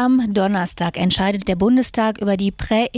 Am Donnerstag entscheidet der Bundestag über die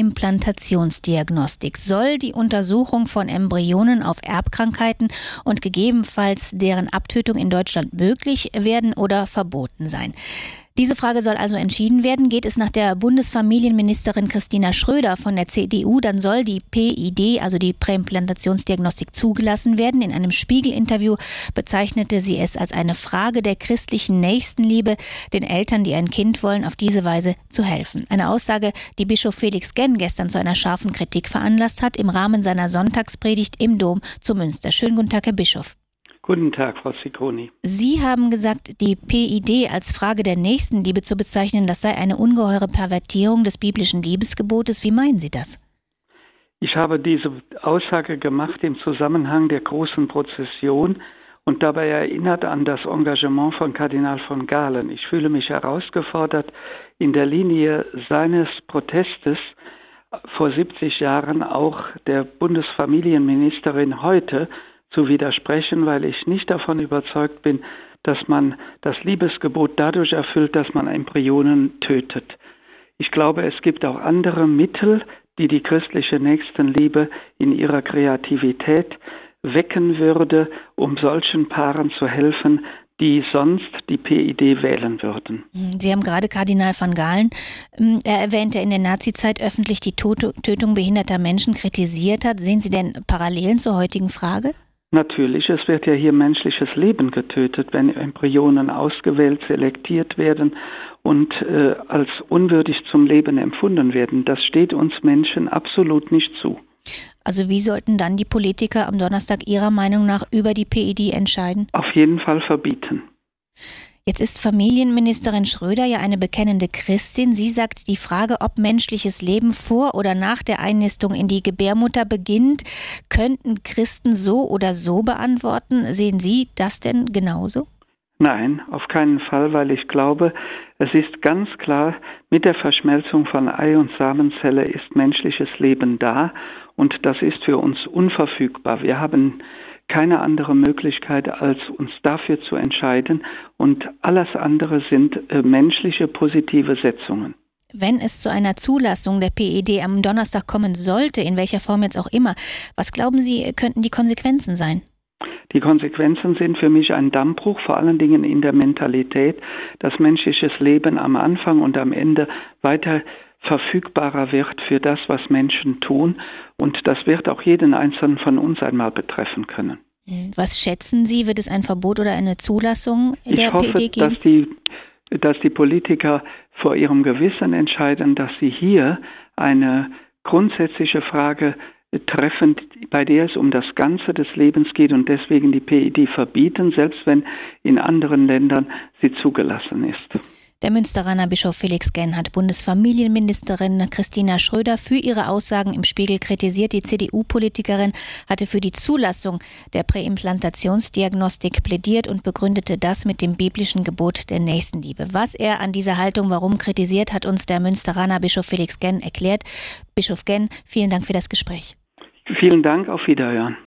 Präimplantationsdiagnostik. Soll die Untersuchung von Embryonen auf Erbkrankheiten und gegebenenfalls deren Abtötung in Deutschland möglich werden oder verboten sein? Diese Frage soll also entschieden werden. Geht es nach der Bundesfamilienministerin Christina Schröder von der CDU, dann soll die PID, also die Präimplantationsdiagnostik, zugelassen werden. In einem Spiegel-Interview bezeichnete sie es als eine Frage der christlichen Nächstenliebe, den Eltern, die ein Kind wollen, auf diese Weise zu helfen. Eine Aussage, die Bischof Felix Genn gestern zu einer scharfen Kritik veranlasst hat, im Rahmen seiner Sonntagspredigt im Dom zu Münster. Schönen guten Tag, Herr Bischof. Guten Tag, Frau Cicconi. Sie haben gesagt, die PID als Frage der Nächstenliebe zu bezeichnen, das sei eine ungeheure Pervertierung des biblischen Liebesgebotes. Wie meinen Sie das? Ich habe diese Aussage gemacht im Zusammenhang der großen Prozession und dabei erinnert an das Engagement von Kardinal von Galen. Ich fühle mich herausgefordert, in der Linie seines Protestes vor 70 Jahren auch der Bundesfamilienministerin heute zu widersprechen, weil ich nicht davon überzeugt bin, dass man das Liebesgebot dadurch erfüllt, dass man Embryonen tötet. Ich glaube, es gibt auch andere Mittel, die die christliche Nächstenliebe in ihrer Kreativität wecken würde, um solchen Paaren zu helfen, die sonst die PID wählen würden. Sie haben gerade Kardinal van Galen erwähnt, der in der Nazizeit öffentlich die Tötung behinderter Menschen kritisiert hat. Sehen Sie denn Parallelen zur heutigen Frage? Natürlich, es wird ja hier menschliches Leben getötet, wenn Embryonen ausgewählt, selektiert werden und als unwürdig zum Leben empfunden werden. Das steht uns Menschen absolut nicht zu. Also wie sollten dann die Politiker am Donnerstag Ihrer Meinung nach über die PID entscheiden? Auf jeden Fall verbieten. Jetzt ist Familienministerin Schröder ja eine bekennende Christin. Sie sagt, die Frage, ob menschliches Leben vor oder nach der Einnistung in die Gebärmutter beginnt, könnten Christen so oder so beantworten. Sehen Sie das denn genauso? Nein, auf keinen Fall, weil ich glaube, es ist ganz klar, mit der Verschmelzung von Ei- und Samenzelle ist menschliches Leben da und das ist für uns unverfügbar. Wir haben keine andere Möglichkeit, als uns dafür zu entscheiden. Und alles andere sind menschliche positive Setzungen. Wenn es zu einer Zulassung der PID am Donnerstag kommen sollte, in welcher Form jetzt auch immer, was glauben Sie, könnten die Konsequenzen sein? Die Konsequenzen sind für mich ein Dammbruch, vor allen Dingen in der Mentalität, dass menschliches Leben am Anfang und am Ende weiter verfügbarer wird für das, was Menschen tun. Und das wird auch jeden Einzelnen von uns einmal betreffen können. Was schätzen Sie, wird es ein Verbot oder eine Zulassung der PID geben? Ich hoffe, dass die Politiker vor ihrem Gewissen entscheiden, dass sie hier eine grundsätzliche Frage treffen, bei der es um das Ganze des Lebens geht und deswegen die PID verbieten, selbst wenn in anderen Ländern sie zugelassen ist. Der Münsteraner Bischof Felix Genn hat Bundesfamilienministerin Christina Schröder für ihre Aussagen im Spiegel kritisiert. Die CDU-Politikerin hatte für die Zulassung der Präimplantationsdiagnostik plädiert und begründete das mit dem biblischen Gebot der Nächstenliebe. Was er an dieser Haltung warum kritisiert, hat uns der Münsteraner Bischof Felix Genn erklärt. Bischof Genn, vielen Dank für das Gespräch. Vielen Dank, auf Wiederhören.